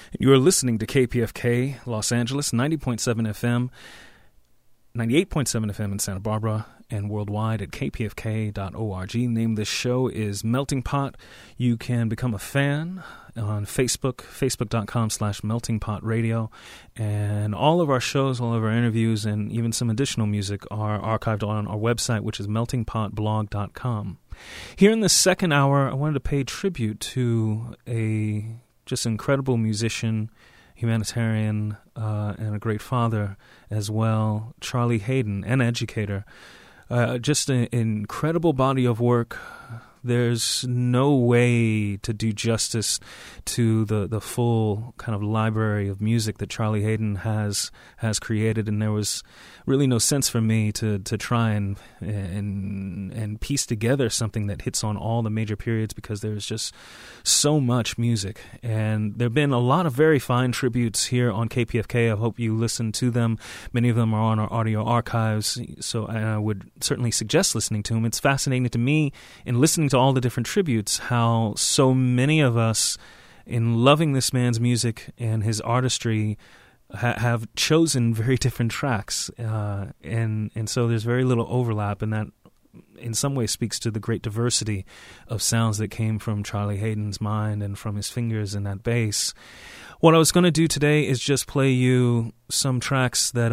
You are listening to KPFK Los Angeles, 90.7 FM, 98.7 FM in Santa Barbara, and worldwide at kpfk.org. Name of this show is Melting Pot. You can become a fan on Facebook, facebook.com/meltingpotradio. And all of our shows, all of our interviews, and even some additional music are archived on our website, which is meltingpotblog.com. Here in the second hour, I wanted to pay tribute to a just incredible musician, humanitarian, and a great father as well, Charlie Haden, an educator. Just an incredible body of work. There's no way to do justice to the full kind of library of music that Charlie Haden has created, and there was really no sense for me to try and piece together something that hits on all the major periods, because there's just so much music. And there have been a lot of very fine tributes here on KPFK. I hope you listen to them. Many of them are on our audio archives, so I would certainly suggest listening to them. It's fascinating to me in listening to all the different tributes how so many of us, in loving this man's music and his artistry, have chosen very different tracks, and so there's very little overlap, and that in some ways speaks to the great diversity of sounds that came from Charlie Haden's mind and from his fingers in that bass. What I was going to do today is just play you some tracks that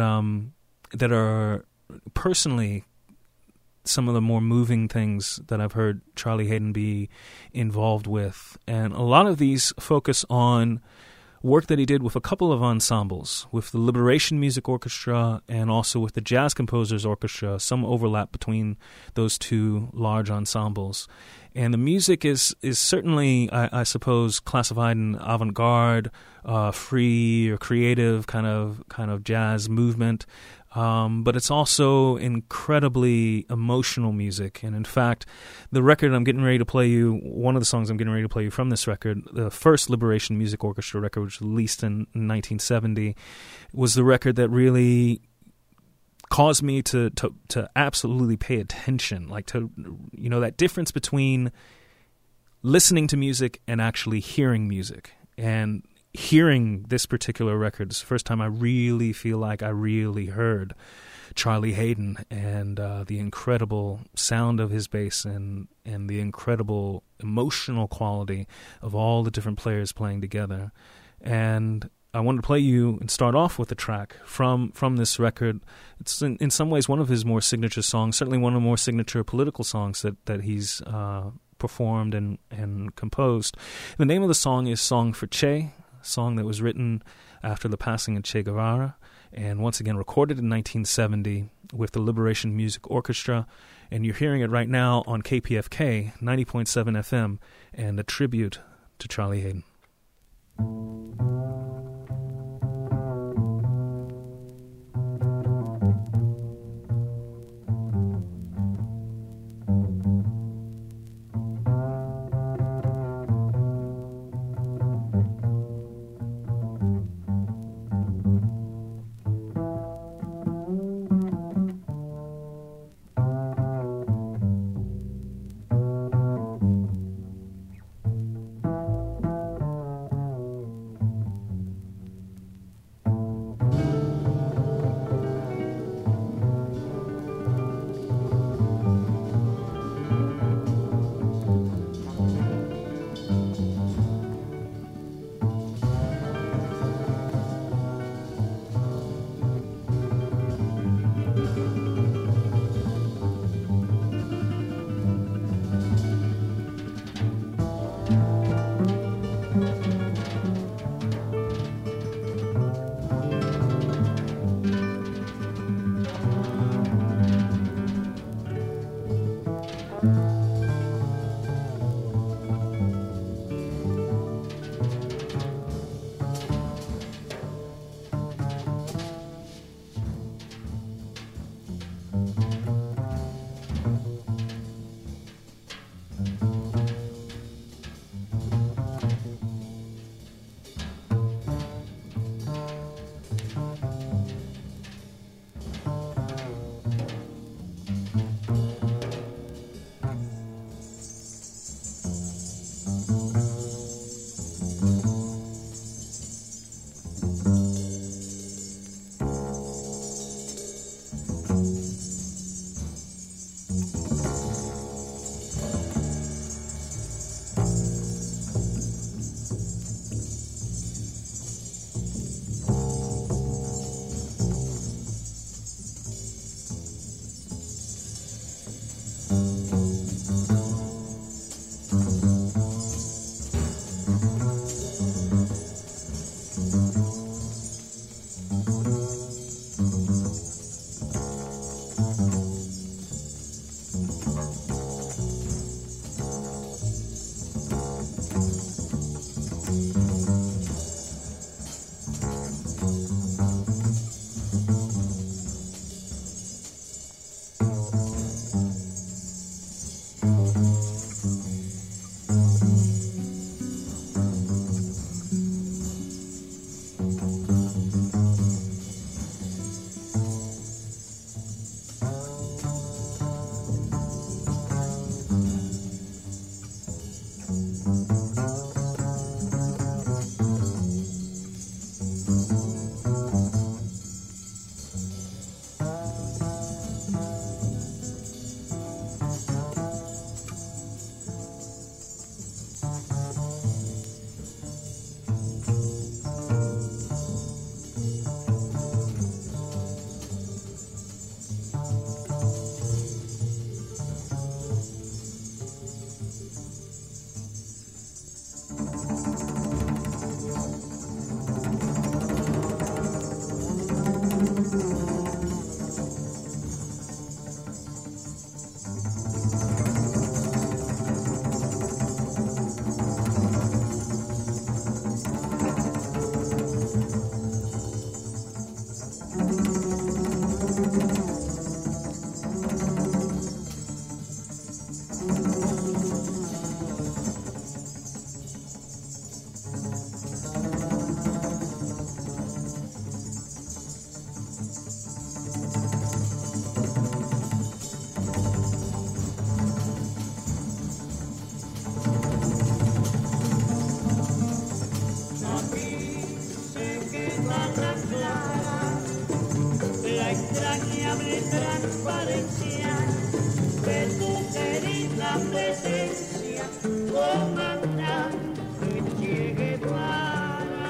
are personally some of the more moving things that I've heard Charlie Haden be involved with. And a lot of these focus on work that he did with a couple of ensembles, with the Liberation Music Orchestra and also with the Jazz Composers Orchestra, some overlap between those two large ensembles. And the music is certainly, I suppose, classified in avant-garde, free or creative kind of jazz movement. But it's also incredibly emotional music. And in fact, the record I'm getting ready to play you, one of the songs I'm getting ready to play you from this record, the first Liberation Music Orchestra record, which was released in 1970, was the record that really caused me to absolutely pay attention, like to, you know, that difference between listening to music and actually hearing music. And hearing this particular record is the first time I really feel like I really heard Charlie Haden and the incredible sound of his bass and the incredible emotional quality of all the different players playing together. And I wanted to play you and start off with a track from this record. It's in some ways one of his more signature songs, certainly one of the more signature political songs that he's performed and composed. The name of the song is Song for Che, a song that was written after the passing of Che Guevara, and once again recorded in 1970 with the Liberation Music Orchestra. And you're hearing it right now on KPFK 90.7 FM, and a tribute to Charlie Haden. entrañable transparencia de tu querida presencia, comandante Che Guevara.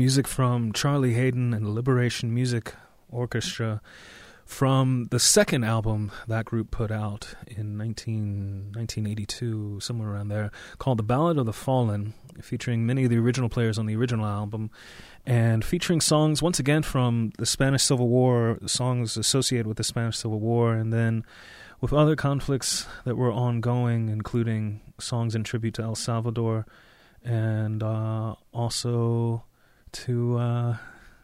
music from Charlie Haden and the Liberation Music Orchestra from the second album that group put out in 1982, somewhere around there, called The Ballad of the Fallen, featuring many of the original players on the original album, and featuring songs, once again, from the Spanish Civil War, songs associated with the Spanish Civil War, and then with other conflicts that were ongoing, including songs in tribute to El Salvador, and also to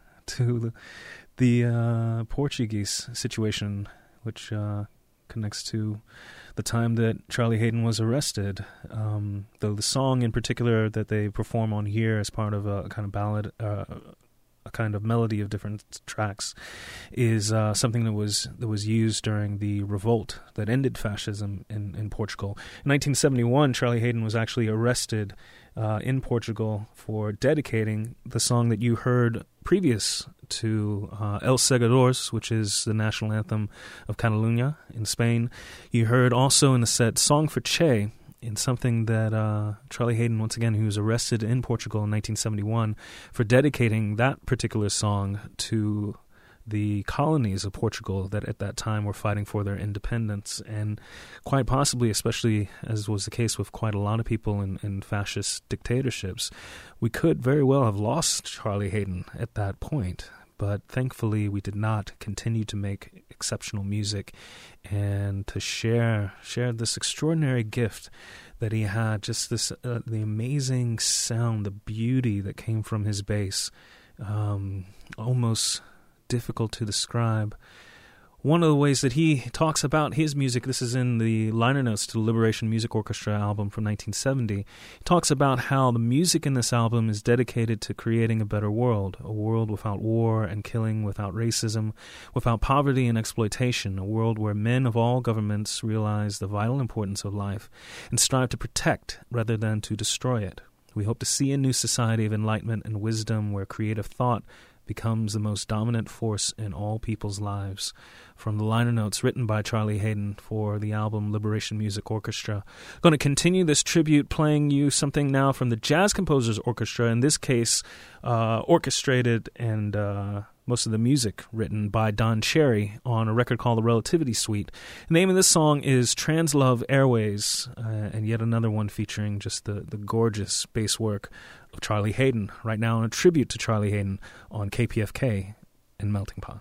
the Portuguese situation, which connects to the time that Charlie Haden was arrested. Though the song in particular that they perform on here as part of a kind of ballad, a kind of melody of different tracks, is something that was used during the revolt that ended fascism in Portugal. In 1971, Charlie Haden was actually arrested in Portugal for dedicating the song that you heard previous to Els Segadors, which is the national anthem of Catalunya in Spain. You heard also in the set Song for Che, in something that Charlie Haden, once again, who was arrested in Portugal in 1971 for dedicating that particular song to the colonies of Portugal that at that time were fighting for their independence. And quite possibly, especially as was the case with quite a lot of people in fascist dictatorships, we could very well have lost Charlie Haden at that point. But thankfully, we did not continue to make exceptional music and to share this extraordinary gift that he had, just this the amazing sound, the beauty that came from his bass, almost difficult to describe. One of the ways that he talks about his music, this is in the liner notes to the Liberation Music Orchestra album from 1970, he talks about how the music in this album is dedicated to creating a better world, a world without war and killing, without racism, without poverty and exploitation, a world where men of all governments realize the vital importance of life and strive to protect rather than to destroy it. We hope to see a new society of enlightenment and wisdom where creative thought becomes the most dominant force in all people's lives. From the liner notes written by Charlie Haden for the album Liberation Music Orchestra. Going to continue this tribute playing you something now from the Jazz Composers Orchestra, in this case orchestrated and most of the music written by Don Cherry on a record called The Relativity Suite. The name of this song is Translove Airways, and yet another one featuring just the gorgeous bass work of Charlie Haden, right now in a tribute to Charlie Haden on KPFK in Melting Pot.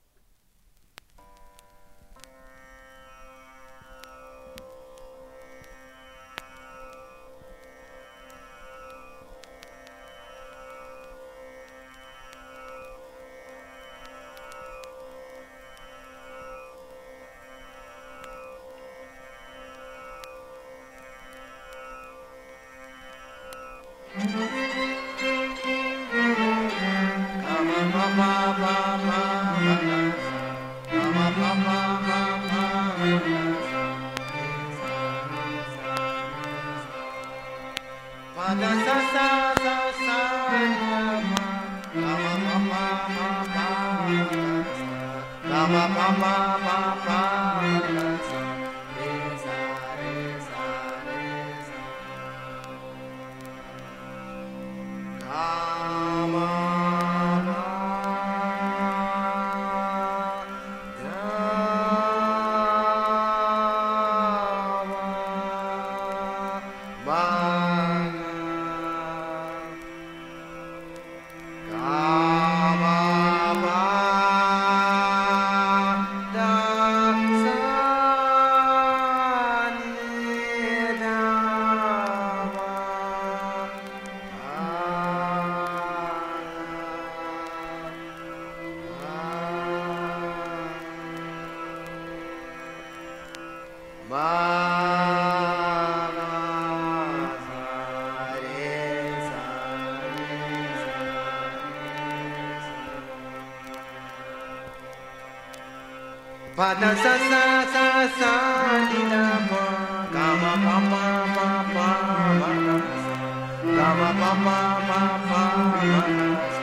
Pa da sa sa sa sa di da pa ga ma pa pa pa pa ma da sa ga ma pa pa pa pa ma da sa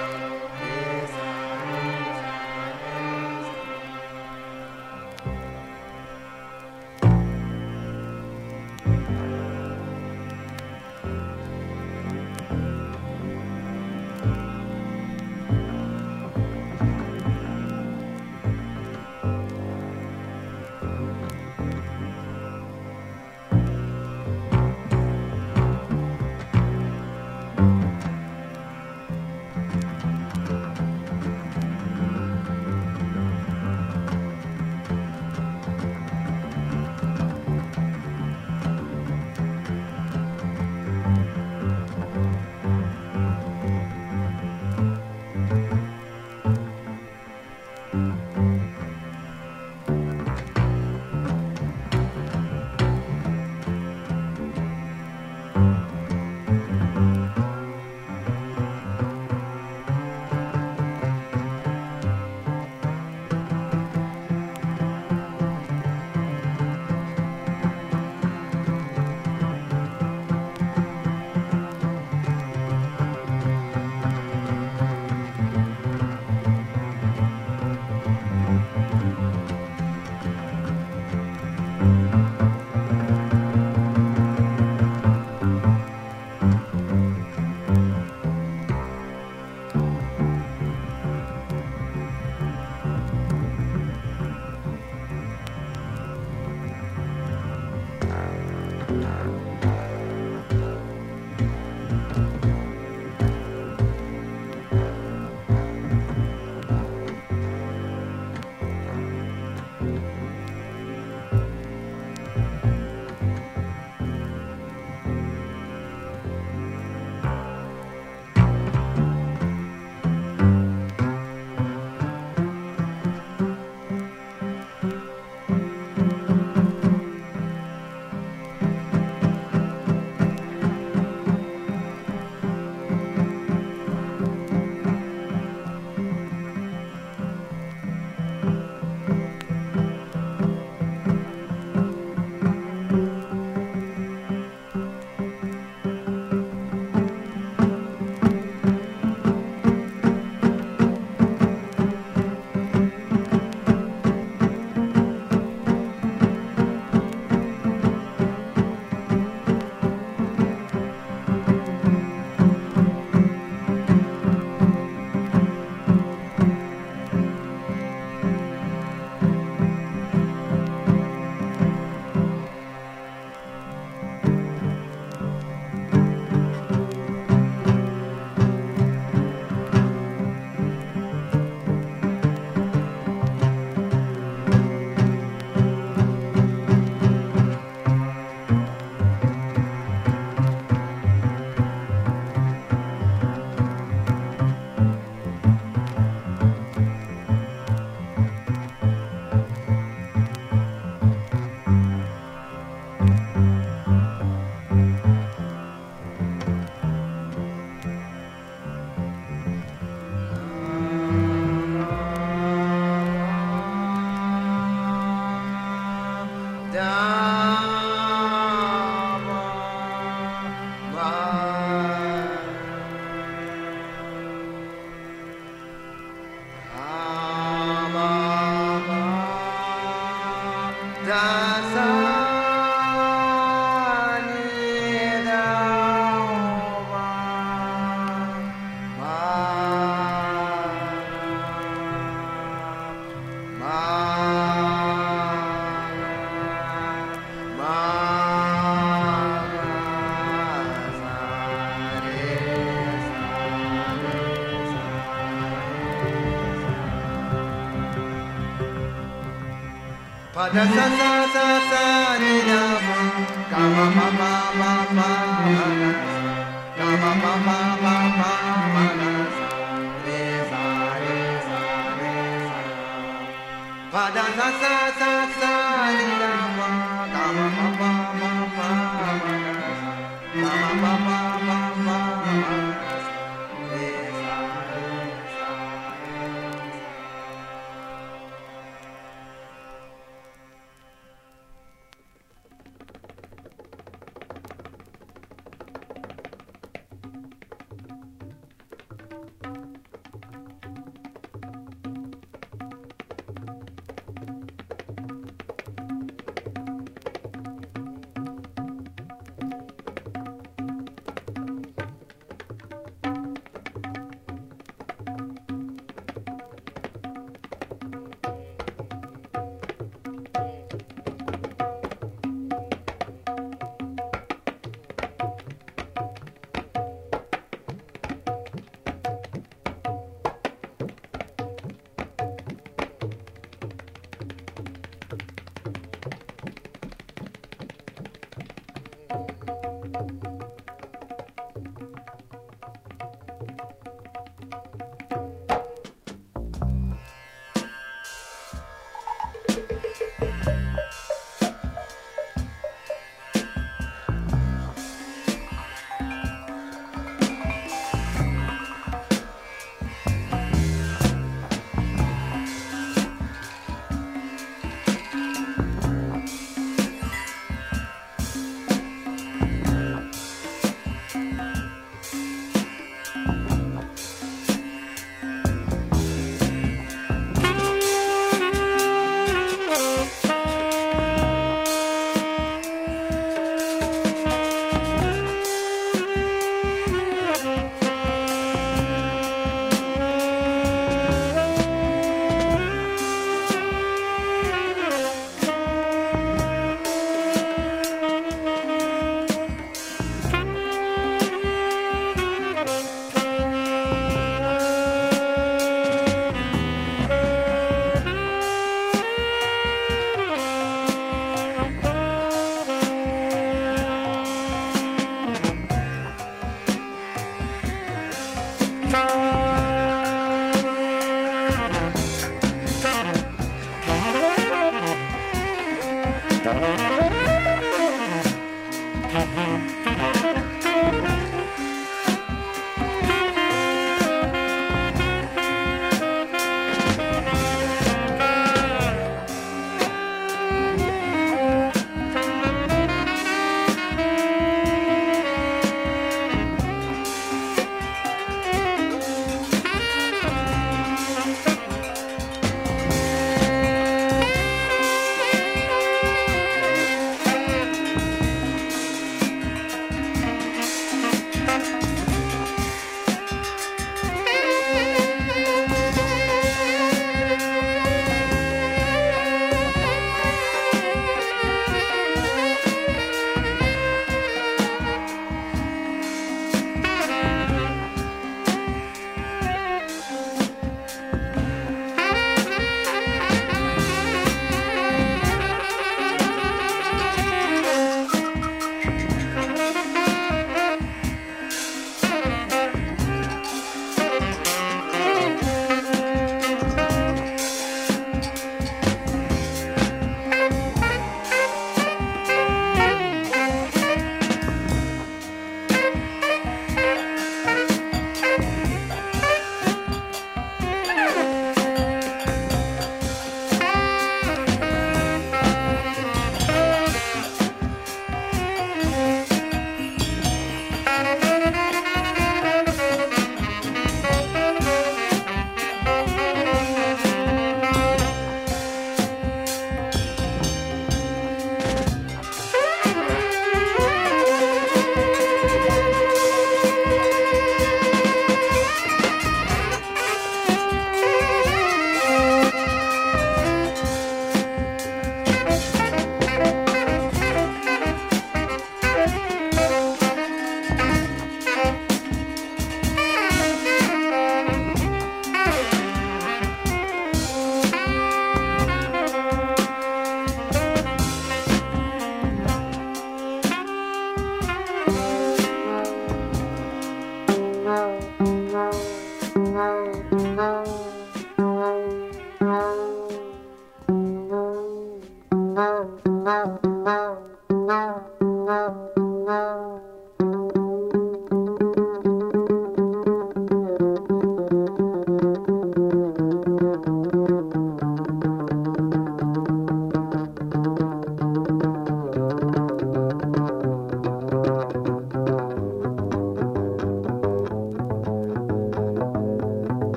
Pada sa sa sa sa ni da ma ga ma ma ma ma ma ga ma ma ma ma ma ma re sa re sa re sa. Pada sa sa sa sa ni da ma ga ma ma ma ma ma ga ma ma ma ma ma re sa re sa.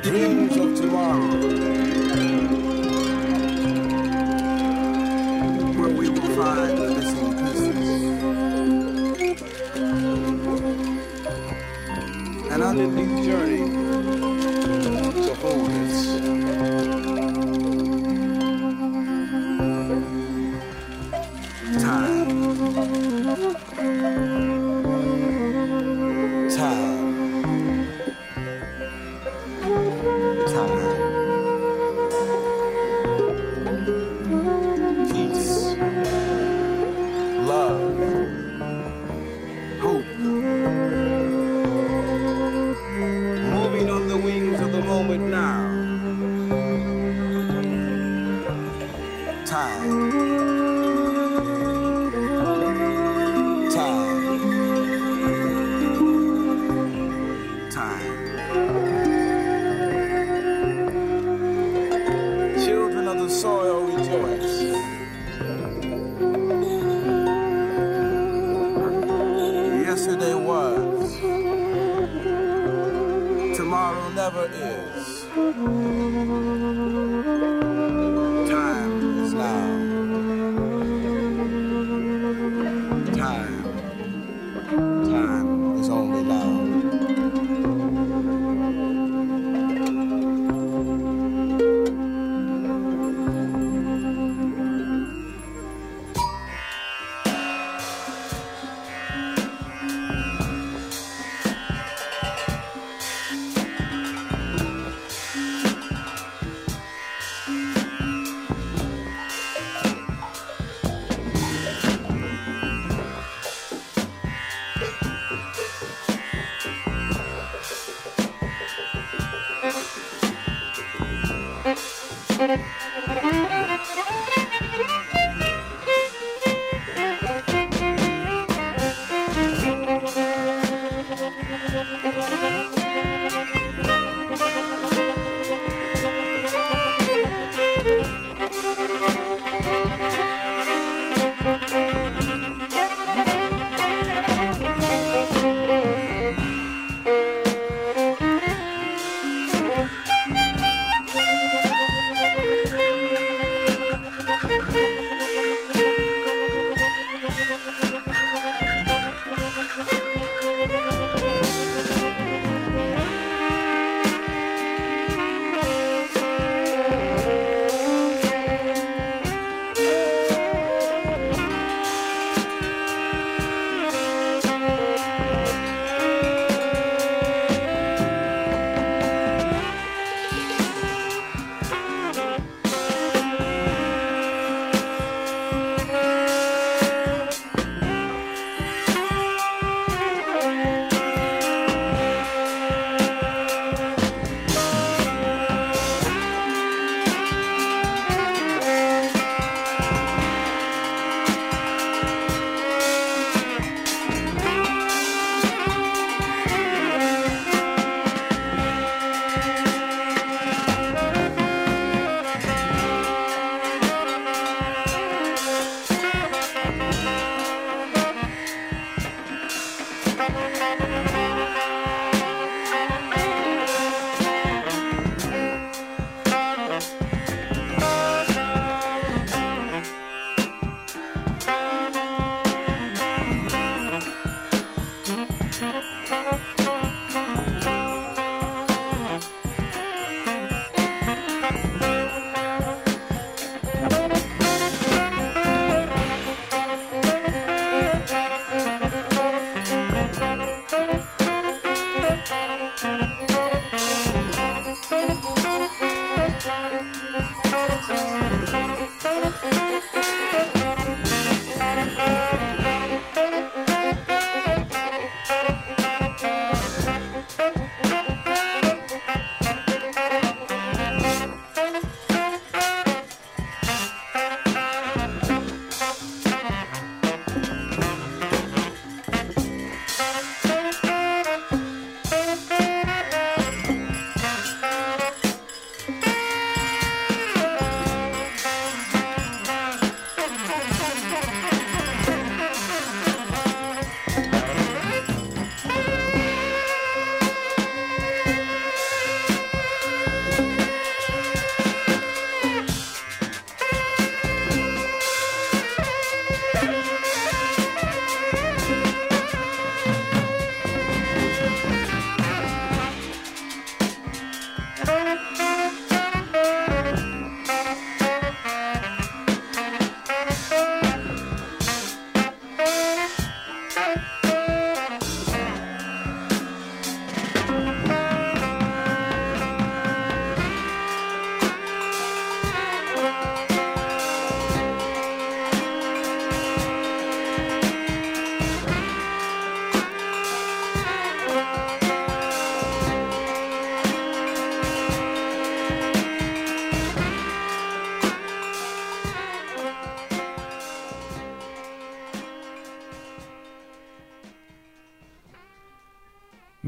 dreams of tomorrow, where we will find the missing pieces. An unending journey to wholeness. Time. Peace, love, hope. Moving on the wings of the moment now. Time. Children of the soil rejoice. Yesterday was, tomorrow never is. Time is now. Time is only now.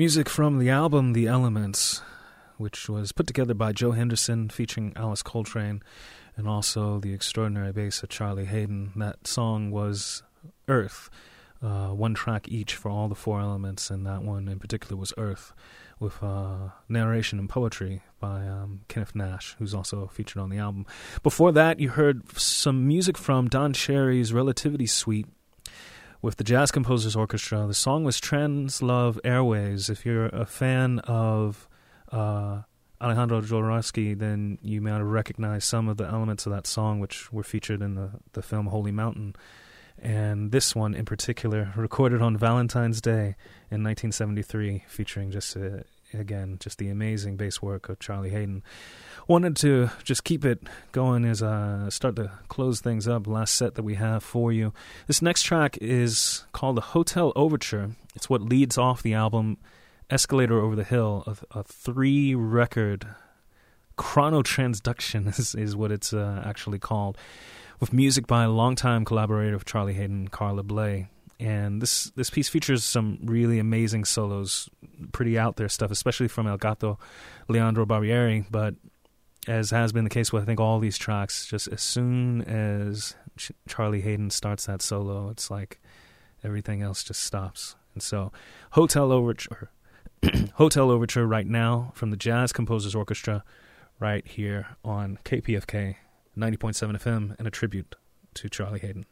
Music from the album The Elements, which was put together by Joe Henderson featuring Alice Coltrane and also the extraordinary bassist Charlie Haden. That song was Earth, one track each for all the four elements, and that one in particular was Earth, with narration and poetry by Kenneth Nash, who's also featured on the album. Before that, you heard some music from Don Cherry's Relativity Suite with the Jazz Composers Orchestra. The song was Translove Airways. If you're a fan of Alejandro Jodorowsky, then you may recognize some of the elements of that song, which were featured in the film Holy Mountain. And this one in particular, recorded on Valentine's Day in 1973, featuring just the amazing bass work of Charlie Haden. Wanted to just keep it going as I start to close things up. Last set that we have for you. This next track is called the Hotel Overture. It's what leads off the album Escalator Over the Hill, a 3-record chronotransduction is what it's actually called, with music by a longtime collaborator of Charlie Haden, Carla Bley. And this piece features some really amazing solos, pretty out there stuff, especially from El Gato Leandro Barbieri. But as has been the case with, I think, all these tracks, just as soon as Charlie Haden starts that solo, it's like everything else just stops. And so Hotel Overture right now from the Jazz Composers Orchestra right here on KPFK 90.7 FM, and a tribute to Charlie Haden.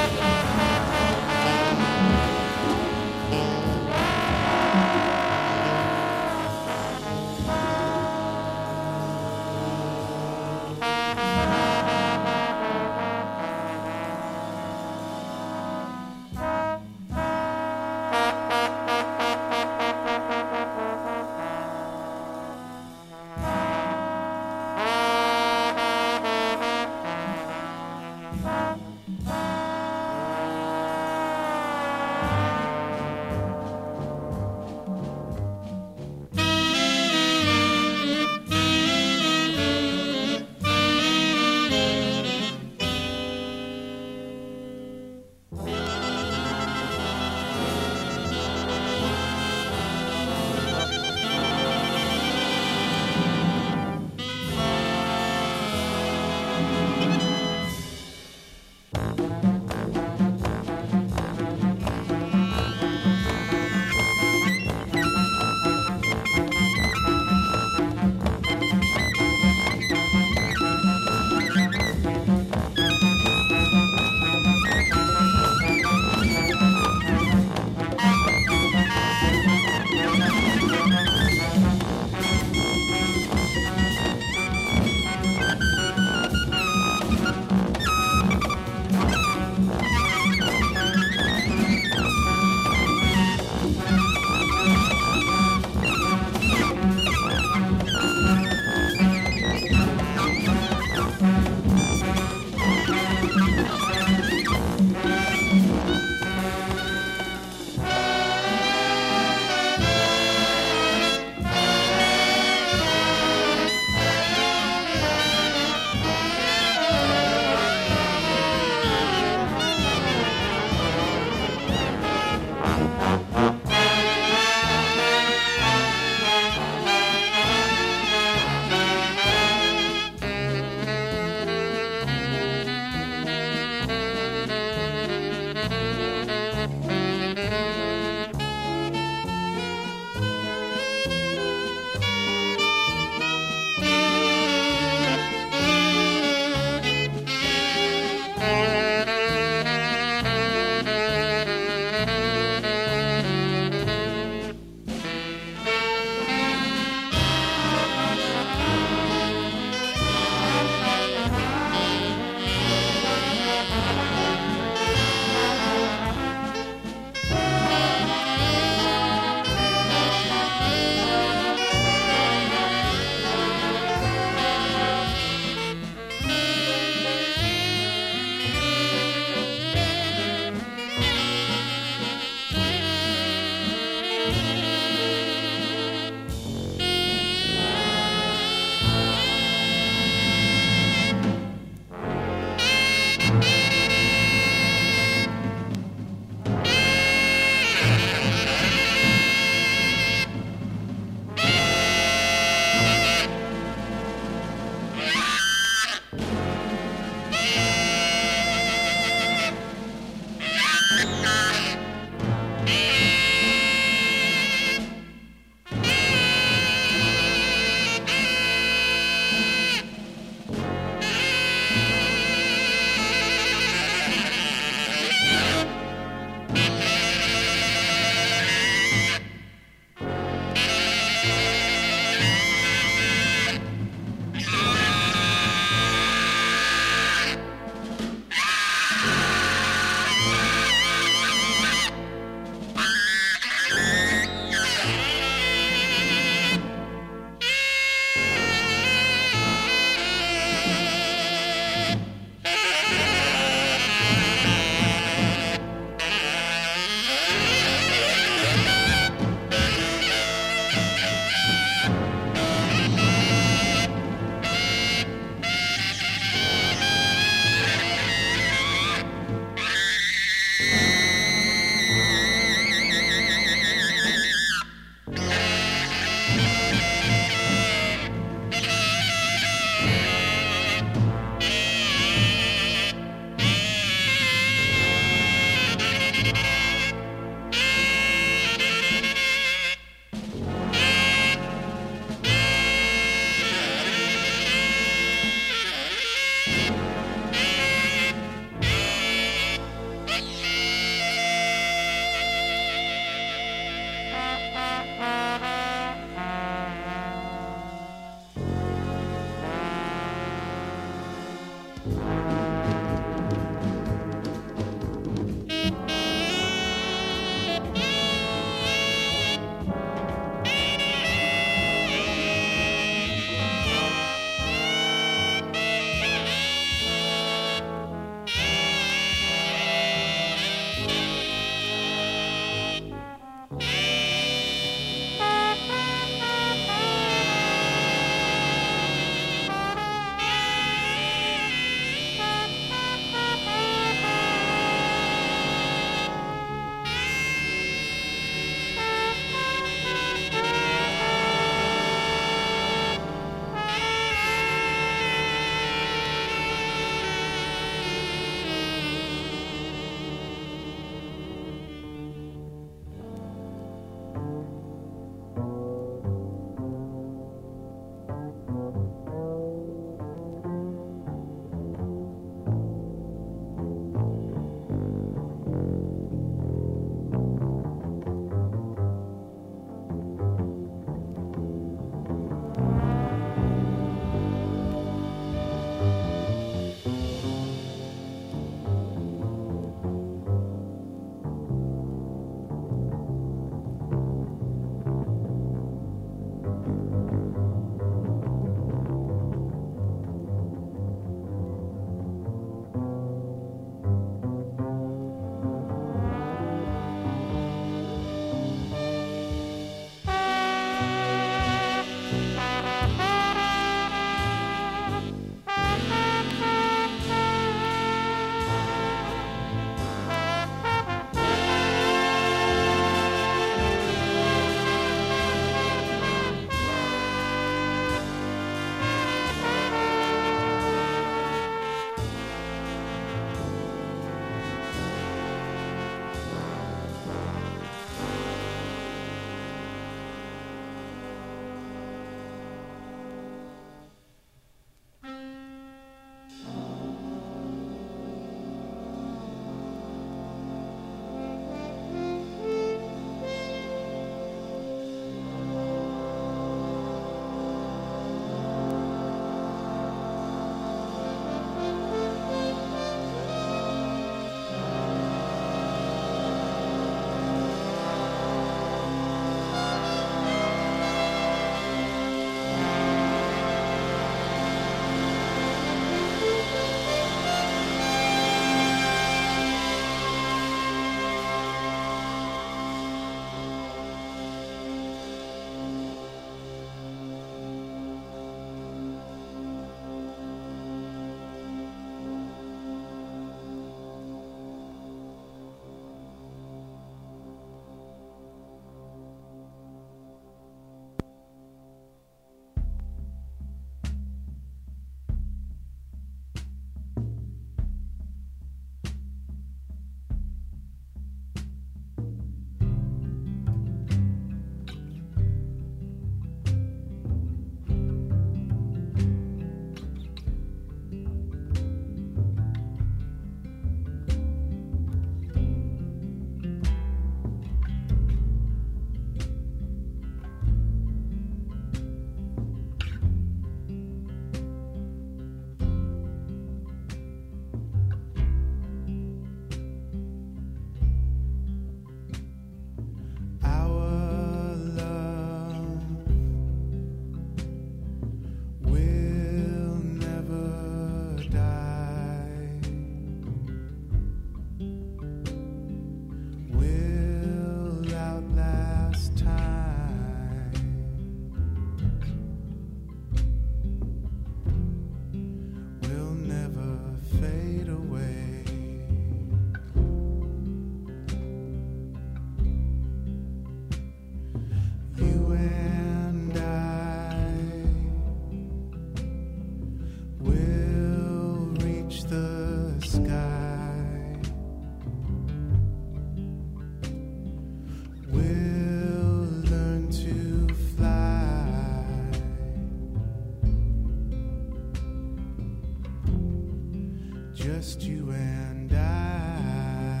just you and I.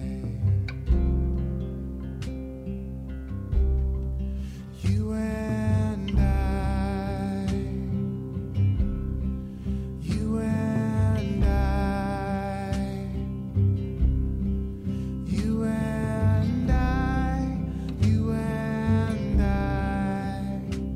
You and I. You and I. You and I. You and I.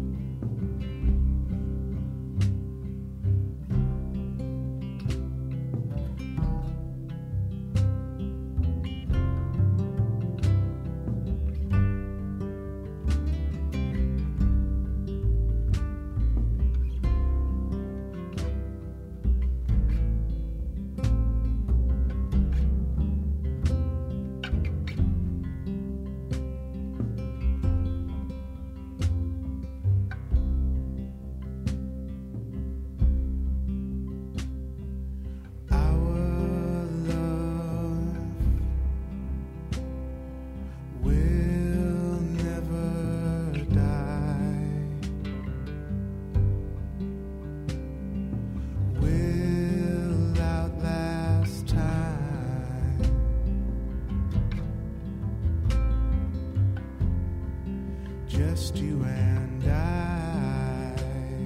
Just you and I.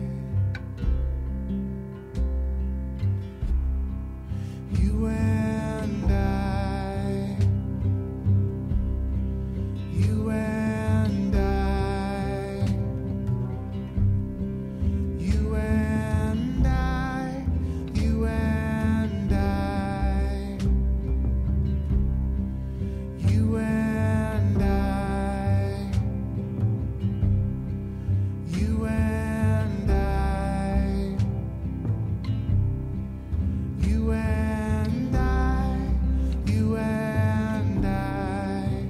You and I. You and I. You and I. You and I. You and I. You and I. You and I. You and I.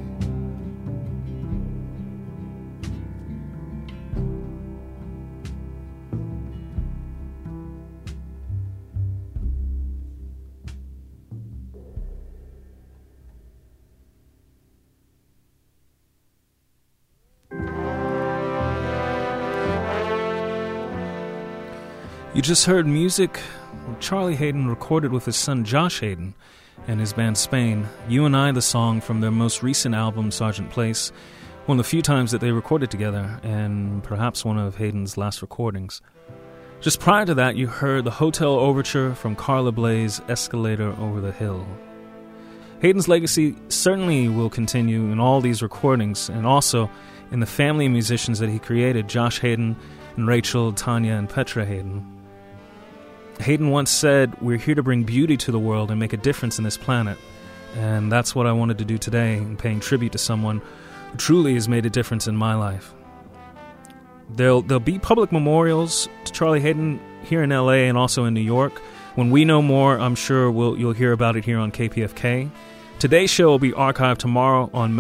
You just heard music Charlie Haden recorded with his son Josh Haden and his band Spain. You and I, the song from their most recent album, Sergeant Place, one of the few times that they recorded together, and perhaps one of Haden's last recordings. Just prior to that, you heard the Hotel Overture from Carla Bley's Escalator Over the Hill. Haden's legacy certainly will continue in all these recordings, and also in the family of musicians that he created, Josh Haden and Rachel, Tanya, and Petra Haden. Haden once said, "We're here to bring beauty to the world and make a difference in this planet." And that's what I wanted to do today, in paying tribute to someone who truly has made a difference in my life. There'll be public memorials to Charlie Haden here in LA and also in New York. When we know more, I'm sure you'll hear about it here on KPFK. Today's show will be archived tomorrow on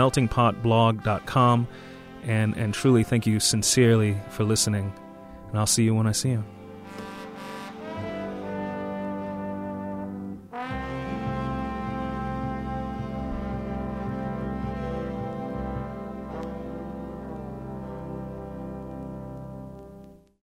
meltingpotblog.com. And truly thank you sincerely for listening. And I'll see you when I see you.